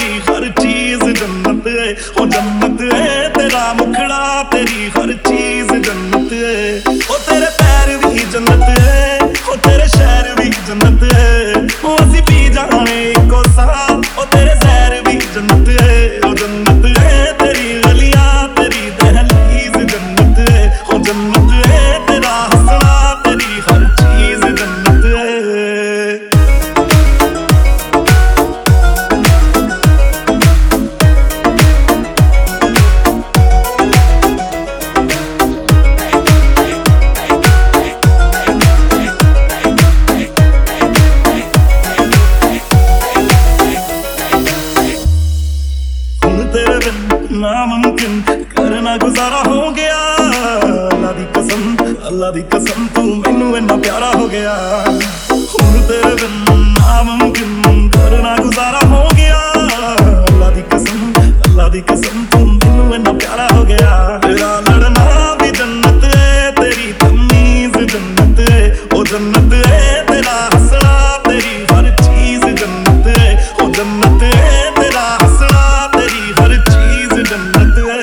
तेरी हर चीज जन्नत है, ओ जन्नत है तेरा मुखड़ा, तेरी हर चीज जन्नत है। ओ तेरे पैर भी जन्नत है, ओ तेरे शहर भी जन्नत है। ओ असी पी जाने इको साह, ओ तेरे सैर भी जन्नत है, ओ जन्नत है तेरी गलियां, तेरी दहलीज जन्नत है, ओ जन्नत है तेरा हंसना, तेरी हर चीज जन्नत है। नामुमकिन करना गुजारा हो गया, अल्लाह दी कसम तू मैनू इन्ना प्यारा हो गया। हुण तेरे बिन नामुमकिन करना गुजारा हो गया, अल्लाह दी कसम तू मैनू इन्ना प्यारा हो गया। तेरा लड़ना भी जन्नत है, तेरी तमीज जन्नत है, ओ जन्नत है तेरा हंसना, तेरी हर चीज जन्नत है, ओ जन्नत है तेरा हंसना, तेरी हर चीज जन्नत है।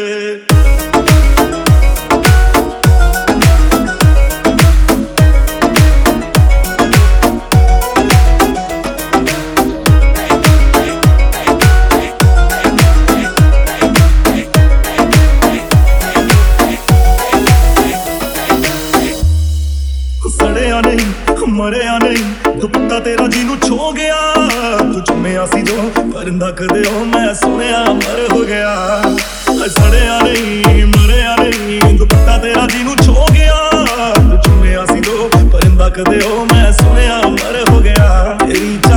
सड़िया नहीं मरिया नहीं, दुपट्टा तेरा जीनू छो गया। तू चुम्मिया सी जो परिंदा कदे हो, मैं सुनिया मर हो गया। सड़िया नहीं मरिया नहीं, दुपट्टा तेरा जीनू छो गया। तू चुम्मिया सी जो परिंदा कदे हो, मैं सुनिया मर हो गया। तेरी